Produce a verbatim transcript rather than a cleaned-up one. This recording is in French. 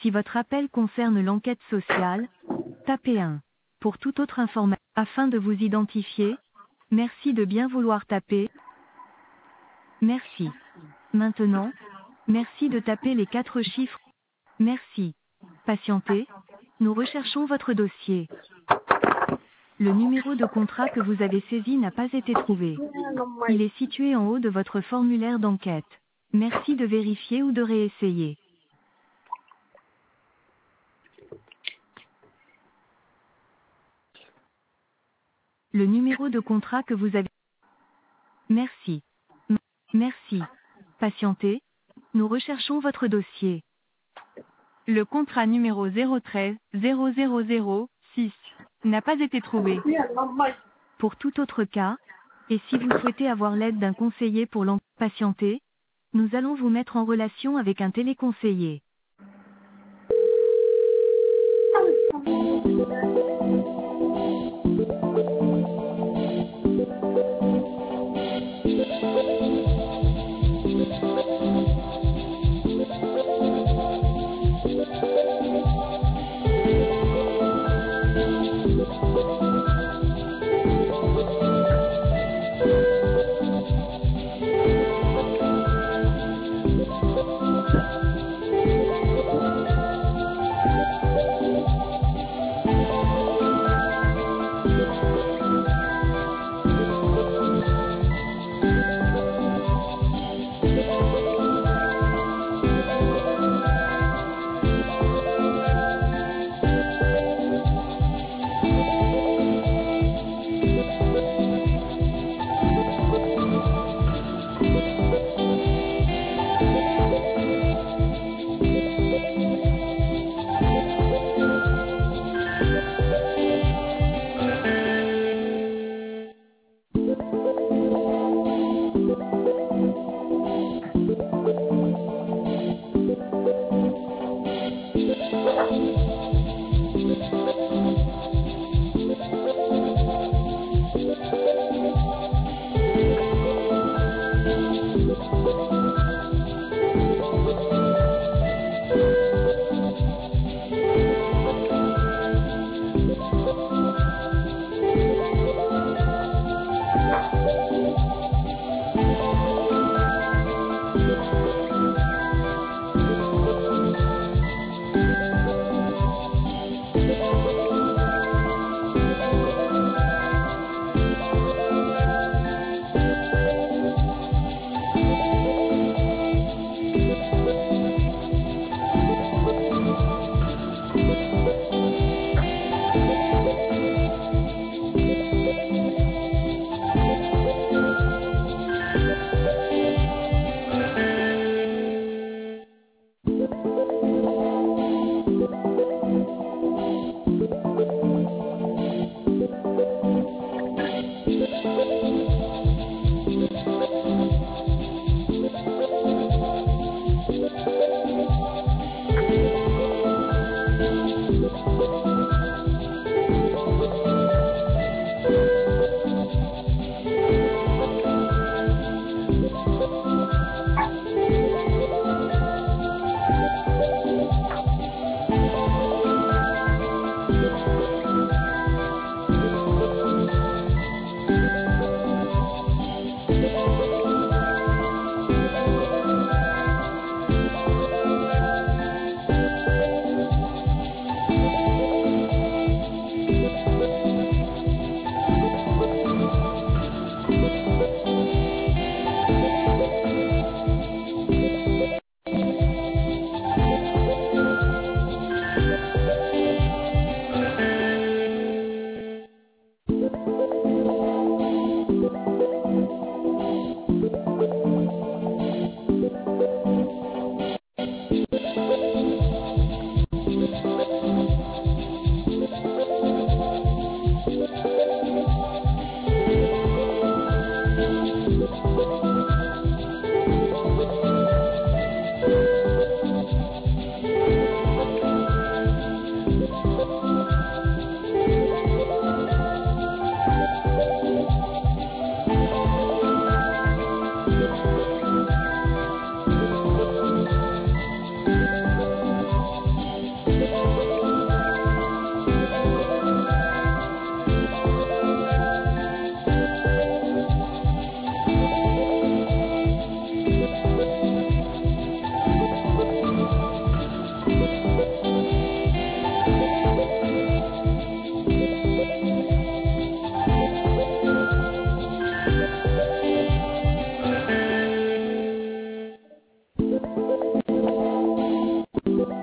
Si votre appel concerne l'enquête sociale, tapez un. Pour toute autre information, afin de vous identifier, merci de bien vouloir taper. Merci. Maintenant, merci de taper les quatre chiffres. Merci. Patientez. Nous recherchons votre dossier. Le numéro de contrat que vous avez saisi n'a pas été trouvé. Il est situé en haut de votre formulaire d'enquête. Merci de vérifier ou de réessayer. Le numéro de contrat que vous avez... Merci. M- Merci. Patientez. Nous recherchons votre dossier. Le contrat numéro zéro treize zéro zéro zéro six n'a pas été trouvé. Pour tout autre cas, et si vous souhaitez avoir l'aide d'un conseiller pour l'en... Patienter, nous allons vous mettre en relation avec un téléconseiller.